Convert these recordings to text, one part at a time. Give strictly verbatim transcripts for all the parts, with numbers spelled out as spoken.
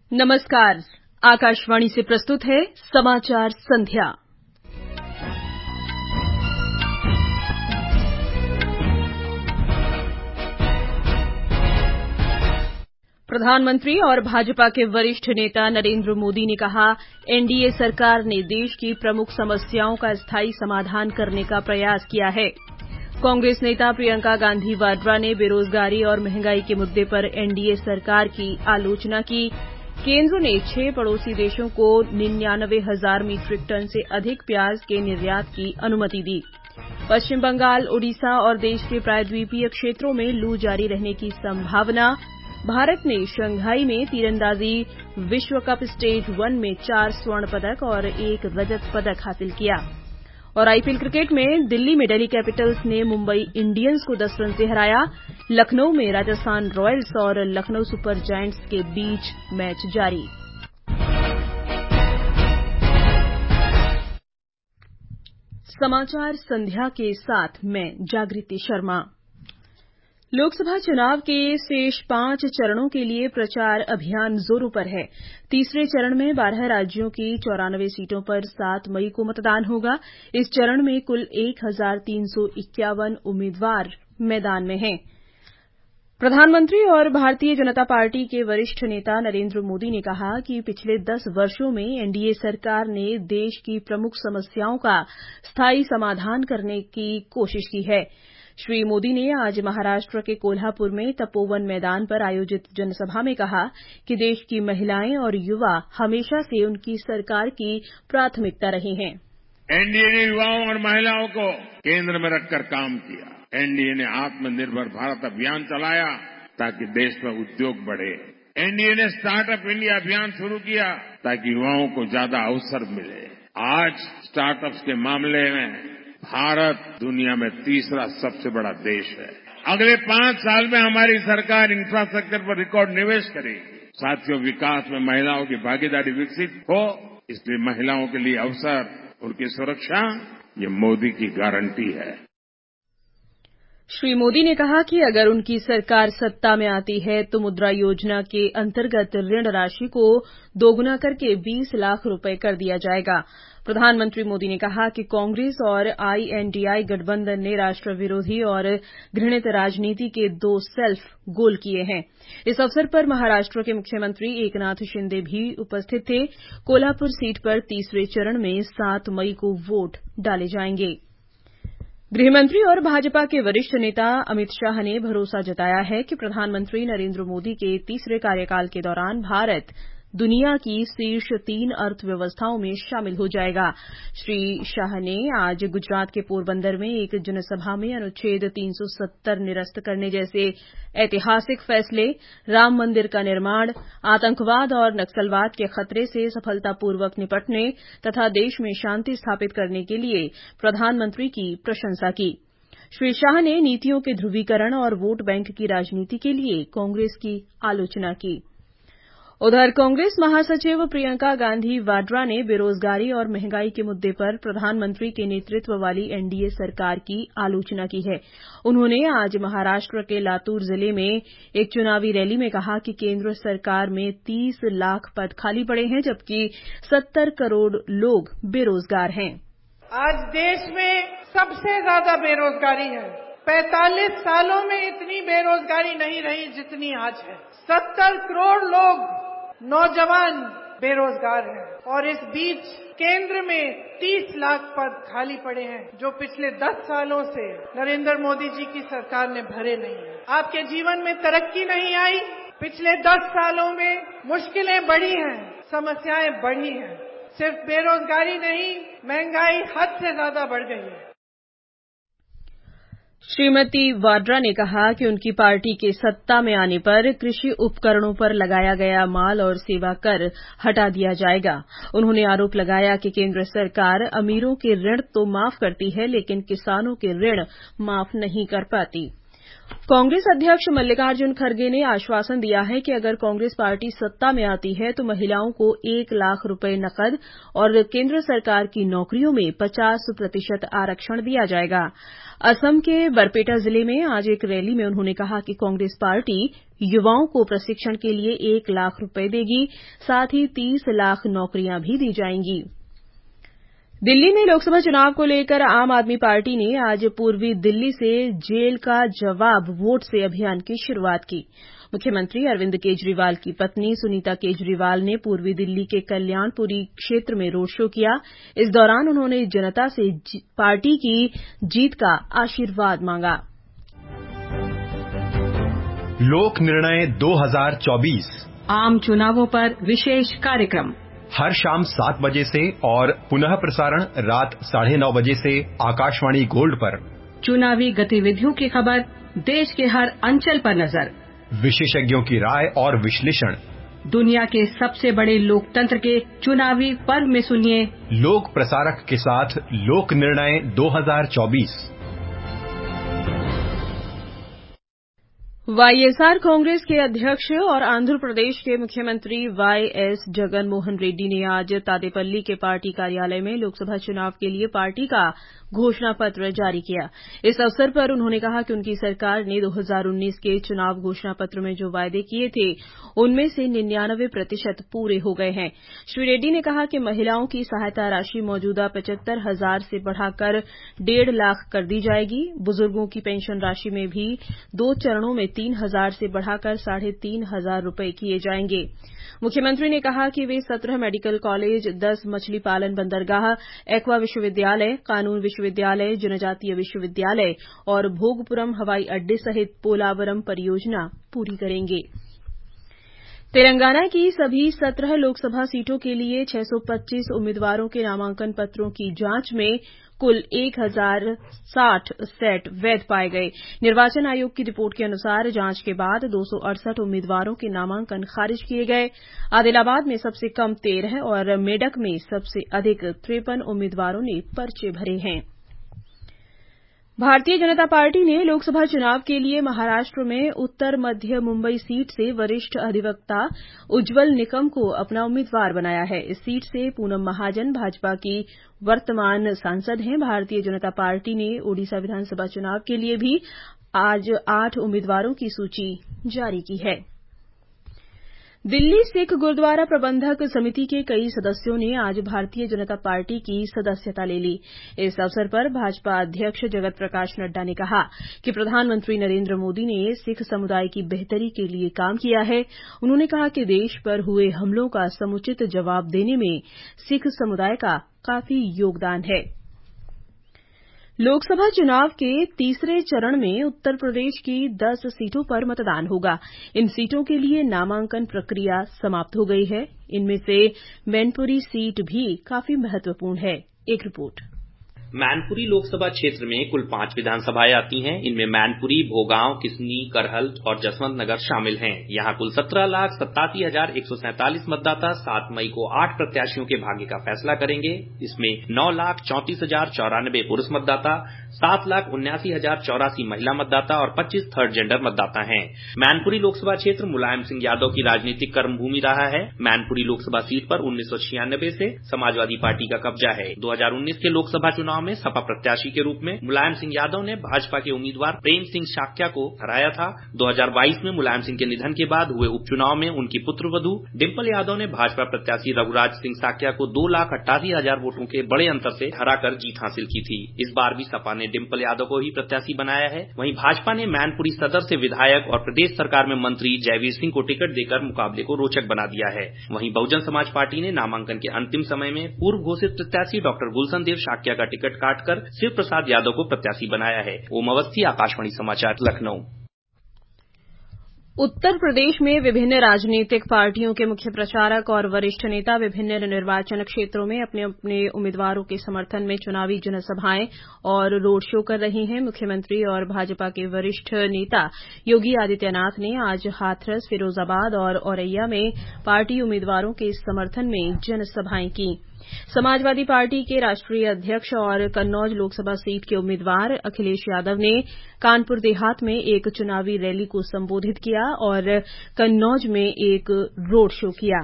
नमस्कार। आकाशवाणी से प्रस्तुत है समाचार संध्या। प्रधानमंत्री और भाजपा के वरिष्ठ नेता नरेंद्र मोदी ने कहा, एनडीए सरकार ने देश की प्रमुख समस्याओं का स्थायी समाधान करने का प्रयास किया है। कांग्रेस नेता प्रियंका गांधी वाड्रा ने बेरोजगारी और महंगाई के मुद्दे पर एनडीए सरकार की आलोचना की। केंद्र ने छह पड़ोसी देशों को निन्यानवे हजार मीट्रिक टन से अधिक प्याज के निर्यात की अनुमति दी। पश्चिम बंगाल, ओडिशा और देश के प्रायद्वीपीय क्षेत्रों में लू जारी रहने की संभावना। भारत ने शंघाई में तीरंदाजी विश्व कप स्टेज वन में चार स्वर्ण पदक और एक रजत पदक हासिल किया। और आईपीएल क्रिकेट में दिल्ली में दिल्ली कैपिटल्स ने मुंबई इंडियंस को दस रन से हराया। लखनऊ में राजस्थान रॉयल्स और लखनऊ सुपर जायंट्स के बीच मैच जारी। समाचार संध्या के साथ मैं जागृति शर्मा। लोकसभा चुनाव के शेष पांच चरणों के लिए प्रचार अभियान जोरों पर है। तीसरे चरण में बारह राज्यों की चौरानवे सीटों पर सात मई को मतदान होगा। इस चरण में कुल एक हजार तीन सौ इक्यावन उम्मीदवार मैदान में हैं। प्रधानमंत्री और भारतीय जनता पार्टी के वरिष्ठ नेता नरेंद्र मोदी ने कहा कि पिछले दस वर्षों में एनडीए सरकार ने देश की प्रमुख समस्याओं का स्थायी समाधान करने की कोशिश की है। श्री मोदी ने आज महाराष्ट्र के कोल्हापुर में तपोवन मैदान पर आयोजित जनसभा में कहा कि देश की महिलाएं और युवा हमेशा से उनकी सरकार की प्राथमिकता रहे हैं। एनडीए ने युवाओं और महिलाओं को केंद्र में रखकर काम किया। एनडीए ने आत्मनिर्भर भारत अभियान चलाया ताकि देश में उद्योग बढ़े। एनडीए ने स्टार्टअप इंडिया अभियान शुरू किया ताकि युवाओं को ज्यादा अवसर मिले। आज स्टार्टअप्स के मामले में भारत दुनिया में तीसरा सबसे बड़ा देश है। अगले पांच साल में हमारी सरकार इंफ्रास्ट्रक्चर पर रिकॉर्ड निवेश करेगी। साथियों, विकास में महिलाओं की भागीदारी विकसित हो, इसलिए महिलाओं के लिए अवसर, उनकी सुरक्षा, ये मोदी की गारंटी है। श्री मोदी ने कहा कि अगर उनकी सरकार सत्ता में आती है तो मुद्रा योजना के अंतर्गत ऋण राशि को दोगुना करके बीस लाख रुपए कर दिया जाएगा। प्रधानमंत्री मोदी ने कहा कि कांग्रेस और आईएनडीआई गठबंधन ने राष्ट्र विरोधी और घृणित राजनीति के दो सेल्फ गोल किए हैं। इस अवसर पर महाराष्ट्र के मुख्यमंत्री एकनाथ शिंदे भी उपस्थित थे। कोल्हापुर सीट पर तीसरे चरण में सात मई को वोट डाले जाएंगे। गृहमंत्री और भाजपा के वरिष्ठ नेता अमित शाह ने भरोसा जताया है कि प्रधानमंत्री नरेंद्र मोदी के तीसरे कार्यकाल के दौरान भारत दुनिया की शीर्ष तीन अर्थव्यवस्थाओं में शामिल हो जाएगा। श्री शाह ने आज गुजरात के पोरबंदर में एक जनसभा में अनुच्छेद तीन सौ सत्तर निरस्त करने जैसे ऐतिहासिक फैसले, राम मंदिर का निर्माण, आतंकवाद और नक्सलवाद के खतरे से सफलतापूर्वक निपटने तथा देश में शांति स्थापित करने के लिए प्रधानमंत्री की प्रशंसा की। श्री शाह ने नीतियों के ध्रुवीकरण और वोट बैंक की राजनीति के लिए कांग्रेस की आलोचना की। उधर कांग्रेस महासचिव प्रियंका गांधी वाड्रा ने बेरोजगारी और महंगाई के मुद्दे पर प्रधानमंत्री के नेतृत्व वाली एनडीए सरकार की आलोचना की है। उन्होंने आज महाराष्ट्र के लातूर जिले में एक चुनावी रैली में कहा कि केंद्र सरकार में तीस लाख पद खाली पड़े हैं, जबकि सत्तर करोड़ लोग बेरोजगार हैं। आज देश में सबसे ज्यादा बेरोजगारी है। पैंतालीस सालों में इतनी बेरोजगारी नहीं रही जितनी आज है। सत्तर करोड़ लोग नौजवान बेरोजगार हैं और इस बीच केंद्र में तीस लाख पद खाली पड़े हैं, जो पिछले दस सालों से नरेंद्र मोदी जी की सरकार ने भरे नहीं है। आपके जीवन में तरक्की नहीं आई। पिछले दस सालों में मुश्किलें बढ़ी हैं, समस्याएं बढ़ी हैं। सिर्फ बेरोजगारी नहीं, महंगाई हद से ज्यादा बढ़ गई है। श्रीमती वाड्रा ने कहा कि उनकी पार्टी के सत्ता में आने पर कृषि उपकरणों पर लगाया गया माल और सेवा कर हटा दिया जाएगा। उन्होंने आरोप लगाया कि केंद्र सरकार अमीरों के ऋण तो माफ करती है, लेकिन किसानों के ऋण माफ नहीं कर पाती। कांग्रेस अध्यक्ष मल्लिकार्जुन खड़गे ने आश्वासन दिया है कि अगर कांग्रेस पार्टी सत्ता में आती है तो महिलाओं को एक लाख रुपए नकद और केंद्र सरकार की नौकरियों में पचास प्रतिशत आरक्षण दिया जाएगा। असम के बरपेटा जिले में आज एक रैली में उन्होंने कहा कि कांग्रेस पार्टी युवाओं को प्रशिक्षण के लिए एक लाख रुपए देगी, साथ ही तीस लाख नौकरियां भी दी जाएंगी। दिल्ली में लोकसभा चुनाव को लेकर आम आदमी पार्टी ने आज पूर्वी दिल्ली से जेल का जवाब वोट से अभियान की शुरुआत की। मुख्यमंत्री अरविंद केजरीवाल की पत्नी सुनीता केजरीवाल ने पूर्वी दिल्ली के कल्याणपुरी क्षेत्र में रोड शो किया। इस दौरान उन्होंने जनता से पार्टी की जीत का आशीर्वाद मांगा। लोक निर्णय दो हज़ार चौबीस आम चुनावों पर विशेष कार्यक्रम हर शाम सात बजे से और पुनः प्रसारण रात साढ़े नौ बजे से आकाशवाणी गोल्ड पर। चुनावी गतिविधियों की खबर, देश के हर अंचल पर नजर, विशेषज्ञों की राय और विश्लेषण। दुनिया के सबसे बड़े लोकतंत्र के चुनावी पर्व में सुनिए लोक प्रसारक के साथ लोक निर्णय दो हज़ार चौबीस। वाईएसआर कांग्रेस के अध्यक्ष और आंध्र प्रदेश के मुख्यमंत्री वाई एस जगन मोहन रेड्डी ने आज तादेपल्ली के पार्टी कार्यालय में लोकसभा चुनाव के लिए पार्टी का घोषणा पत्र जारी किया। इस अवसर पर उन्होंने कहा कि उनकी सरकार ने दो हज़ार उन्नीस के चुनाव घोषणा पत्र में जो वायदे किए थे उनमें से निन्यानवे प्रतिशत पूरे हो गए हैं। श्री रेड्डी ने कहा कि महिलाओं की सहायता राशि मौजूदा पचहत्तर हजार से बढ़ाकर डेढ़ लाख कर दी जाएगी। बुजुर्गों की पेंशन राशि में भी दो चरणों में तीन हजार से बढ़ाकर साढ़े तीन हजार रूपये किए जाएंगे। मुख्यमंत्री ने कहा कि वे सत्रह मेडिकल कॉलेज, दस मछली पालन बंदरगाह, एक्वा विश्वविद्यालय, कानून विश्वविद्यालय, जनजातीय विश्वविद्यालय और भोगपुरम हवाई अड्डे सहित पोलावरम परियोजना पूरी करेंगे। तेलंगाना की सभी सत्रह लोकसभा सीटों के लिए छह सौ पच्चीस उम्मीदवारों के नामांकन पत्रों की जांच में कुल एक हजार साठ सेट वैध पाए गए। निर्वाचन आयोग की रिपोर्ट के अनुसार जांच के बाद दो सौ अड़सठ उम्मीदवारों के नामांकन खारिज किए गए। आदिलाबाद में सबसे कम तेरह और मेडक में सबसे अधिक तिरपन उम्मीदवारों ने पर्चे भरे हैं। भारतीय जनता पार्टी ने लोकसभा चुनाव के लिए महाराष्ट्र में उत्तर मध्य मुंबई सीट से वरिष्ठ अधिवक्ता उज्जवल निकम को अपना उम्मीदवार बनाया है। इस सीट से पूनम महाजन भाजपा की वर्तमान सांसद हैं। भारतीय जनता पार्टी ने ओडिशा विधानसभा चुनाव के लिए भी आज आठ उम्मीदवारों की सूची जारी की है। दिल्ली सिख गुरुद्वारा प्रबंधक समिति के कई सदस्यों ने आज भारतीय जनता पार्टी की सदस्यता ले ली। इस अवसर पर भाजपा अध्यक्ष जगत प्रकाश नड्डा ने कहा कि प्रधानमंत्री नरेंद्र मोदी ने सिख समुदाय की बेहतरी के लिए काम किया है। उन्होंने कहा कि देश पर हुए हमलों का समुचित जवाब देने में सिख समुदाय का काफी योगदान है। लोकसभा चुनाव के तीसरे चरण में उत्तर प्रदेश की दस सीटों पर मतदान होगा। इन सीटों के लिए नामांकन प्रक्रिया समाप्त हो गई है। इनमें से मैनपुरी सीट भी काफी महत्वपूर्ण है। एक रिपोर्ट। मैनपुरी लोकसभा क्षेत्र में कुल पांच विधानसभाएं आती हैं। इनमें मैनपुरी, भोगांव, किसनी, करहल और जसवंत नगर शामिल हैं। यहां कुल सत्रह लाख सत्तासी हजार एक सौ सैंतालीस मतदाता सात मई को आठ प्रत्याशियों के भाग्य का फैसला करेंगे। इसमें नौ लाख चौंतीस हजार चौरानबे पुरुष मतदाता, सात लाख उन्यासी हजार चौरासी महिला मतदाता और पच्चीस थर्ड जेंडर मतदाता हैं। मैनपुरी लोकसभा क्षेत्र मुलायम सिंह यादव की राजनीतिक कर्मभूमि रहा है। मैनपुरी लोकसभा सीट पर उन्नीस सौ छियानबे से समाजवादी पार्टी का कब्जा है। दो हजार उन्नीस के लोकसभा चुनाव में सपा प्रत्याशी के रूप में मुलायम सिंह यादव ने भाजपा के उम्मीदवार प्रेम सिंह शाक्या को हराया था। दो हजार बाईस में मुलायम सिंह के निधन के बाद हुए उपचुनाव में उनकी पुत्रवधू डिंपल यादव ने भाजपा प्रत्याशी रघुराज सिंह शाक्या को दो लाख अट्ठासी हजार वोटों के बड़े अंतर से हराकर जीत हासिल की थी। इस बार भी सपा ने डिंपल यादव को ही प्रत्याशी बनाया है। वहीं भाजपा ने मैनपुरी सदर से विधायक और प्रदेश सरकार में मंत्री जयवीर सिंह को टिकट देकर मुकाबले को रोचक बना दिया है। वहीं बहुजन समाज पार्टी ने नामांकन के अंतिम समय में पूर्व घोषित प्रत्याशी डॉक्टर गुलशन देव शाक्या का टिकट काटकर शिव प्रसाद यादव को प्रत्याशी बनाया है। ओम अवस्थी, आकाशवाणी समाचार, लखनऊ। उत्तर प्रदेश में विभिन्न राजनीतिक पार्टियों के मुख्य प्रचारक और वरिष्ठ नेता विभिन्न निर्वाचन क्षेत्रों में अपने अपने उम्मीदवारों के समर्थन में चुनावी जनसभाएं और रोड शो कर रहे हैं। मुख्यमंत्री और भाजपा के वरिष्ठ नेता योगी आदित्यनाथ ने आज हाथरस, फिरोजाबाद और औरैया में पार्टी उम्मीदवारों के समर्थन में जनसभाएं की। समाजवादी पार्टी के राष्ट्रीय अध्यक्ष और कन्नौज लोकसभा सीट के उम्मीदवार अखिलेश यादव ने कानपुर देहात में एक चुनावी रैली को संबोधित किया और कन्नौज में एक रोड शो किया।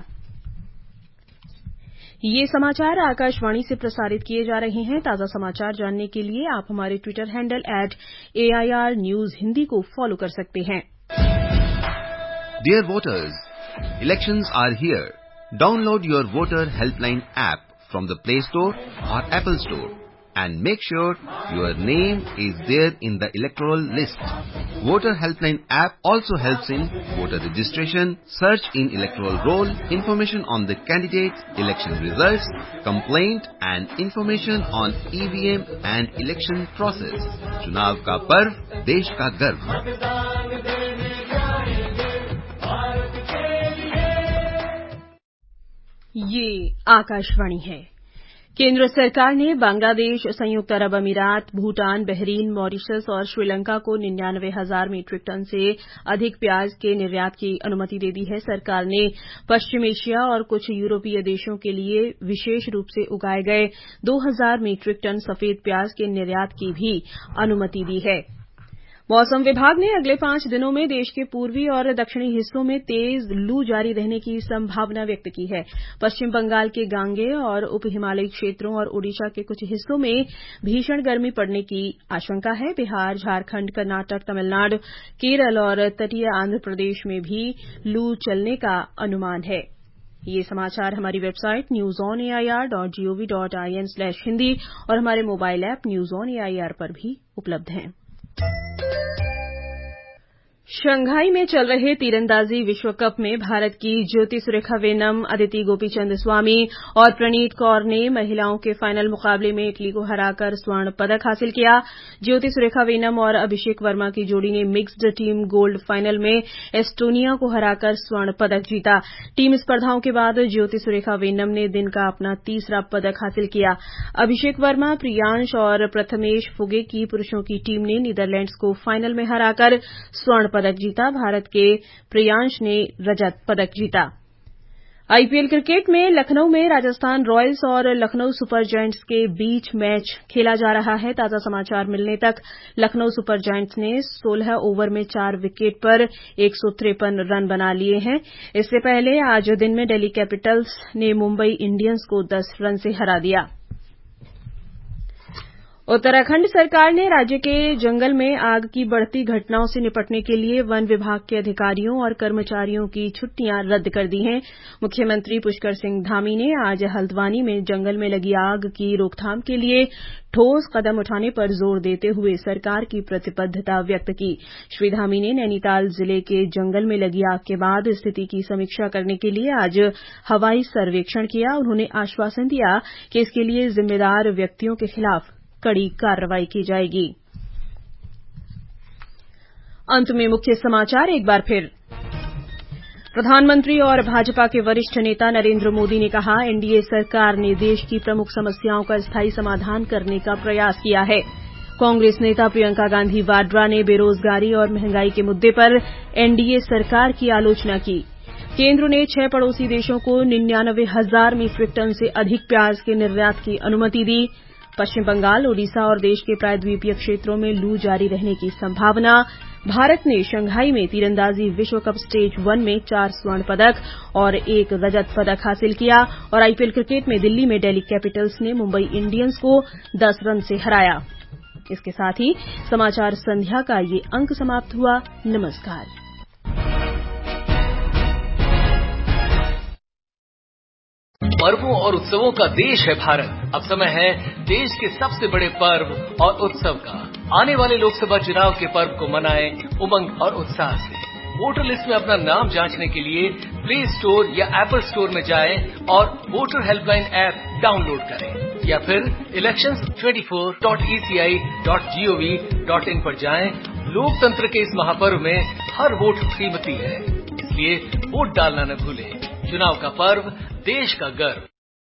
ये समाचार आकाशवाणी से प्रसारित किए जा रहे हैं। ताजा समाचार जानने के लिए आप हमारे Twitter handle at AIR news Hindi को फॉलो कर सकते हैं। Dear voters, elections are here. Download your voter helpline app from the Play Store or Apple Store and make sure your name is there in the electoral list. Voter helpline app also helps in voter registration, search in electoral roll, information on the candidates, election results, complaint and information on E V M and election process. चुनाव का पर्व, देश का गर्व। ये आकाशवाणी है। केंद्र सरकार ने बांग्लादेश, संयुक्त अरब अमीरात, भूटान, बहरीन, मॉरिशस और श्रीलंका को निन्यानवे हजार मीट्रिक टन से अधिक प्याज के निर्यात की अनुमति दे दी है। सरकार ने पश्चिम एशिया और कुछ यूरोपीय देशों के लिए विशेष रूप से उगाए गए दो हजार मीट्रिक टन सफेद प्याज के निर्यात की भी अनुमति दी है। मौसम विभाग ने अगले पांच दिनों में देश के पूर्वी और दक्षिणी हिस्सों में तेज लू जारी रहने की संभावना व्यक्त की है। पश्चिम बंगाल के गांगे और उप हिमालयी क्षेत्रों और ओडिशा के कुछ हिस्सों में भीषण गर्मी पड़ने की आशंका है। बिहार, झारखंड, कर्नाटक, तमिलनाडु, केरल और तटीय आंध्र प्रदेश में भी लू चलने का अनुमान है। ये समाचार हमारी website news on AIR dot GOV dot IN slash Hindi और हमारे mobile app news on AIR पर भी उपलब्ध हैं। शंघाई में चल रहे तीरंदाजी विश्व कप में भारत की ज्योति सुरेखा वेनम, अदिति गोपीचंद स्वामी और प्रणीत कौर ने महिलाओं के फाइनल मुकाबले में इटली को हराकर स्वर्ण पदक हासिल किया। ज्योति सुरेखा वेनम और अभिषेक वर्मा की जोड़ी ने मिक्स्ड टीम गोल्ड फाइनल में एस्टोनिया को हराकर स्वर्ण पदक जीता। टीम स्पर्धाओं के बाद ज्योति सुरेखा वेनम ने दिन का अपना तीसरा पदक हासिल किया। अभिषेक वर्मा, प्रियांश और प्रथमेश फुगे की पुरुषों की टीम ने नीदरलैंड्स को फाइनल में हराकर स्वर्ण पदक जीता। भारत के प्रियांश ने रजत पदक जीता। आईपीएल क्रिकेट में लखनऊ में राजस्थान रॉयल्स और लखनऊ सुपर जायंट्स के बीच मैच खेला जा रहा है। ताजा समाचार मिलने तक लखनऊ सुपर जायंट्स ने सोलह ओवर में चार विकेट पर एक सौ तिरपन रन बना लिए हैं। इससे पहले आज दिन में दिल्ली कैपिटल्स ने मुंबई इंडियंस को दस रन से हरा दिया। उत्तराखंड सरकार ने राज्य के जंगल में आग की बढ़ती घटनाओं से निपटने के लिए वन विभाग के अधिकारियों और कर्मचारियों की छुट्टियां रद्द कर दी हैं। मुख्यमंत्री पुष्कर सिंह धामी ने आज हल्द्वानी में जंगल में लगी आग की रोकथाम के लिए ठोस कदम उठाने पर जोर देते हुए सरकार की प्रतिबद्धता व्यक्त की। श्री धामी ने नैनीताल जिले के जंगल में लगी आग के बाद स्थिति की समीक्षा करने के लिए आज हवाई सर्वेक्षण किया। उन्होंने आश्वासन दिया कि इसके लिए जिम्मेदार व्यक्तियों के खिलाफ कड़ी कार्रवाई की जाएगी। अंत में मुख्य समाचार एक बार फिर। प्रधानमंत्री और भाजपा के वरिष्ठ नेता नरेंद्र मोदी ने कहा, एनडीए सरकार ने देश की प्रमुख समस्याओं का स्थायी समाधान करने का प्रयास किया है। कांग्रेस नेता प्रियंका गांधी वाड्रा ने बेरोजगारी और महंगाई के मुद्दे पर एनडीए सरकार की आलोचना की। केंद्र ने छह पड़ोसी देशों को निन्यानवे हजार मीट्रिक टन से अधिक प्याज के निर्यात की अनुमति दी। पश्चिम बंगाल, ओडिशा और देश के प्रायद्वीपीय क्षेत्रों में लू जारी रहने की संभावना। भारत ने शंघाई में तीरंदाजी विश्व कप स्टेज वन में चार स्वर्ण पदक और एक रजत पदक हासिल किया। और आईपीएल क्रिकेट में दिल्ली में दिल्ली कैपिटल्स ने मुंबई इंडियंस को दस रन से हराया। इसके साथ ही समाचार संध्या का ये अंक समाप्त हुआ। नमस्कार। पर्वों और उत्सवों का देश है भारत। अब समय है देश के सबसे बड़े पर्व और उत्सव का। आने वाले लोकसभा चुनाव के पर्व को मनाएं उमंग और उत्साह से। वोटर लिस्ट में अपना नाम जांचने के लिए प्ले स्टोर या एप्पल स्टोर में जाएं और वोटर हेल्पलाइन ऐप डाउनलोड करें या फिर elections twenty four dot E C I dot G O V dot in पर जाएं। लोकतंत्र के इस महापर्व में हर वोट कीमती है, इसलिए वोट डालना न भूलें। चुनाव का पर्व, देश का गर्व।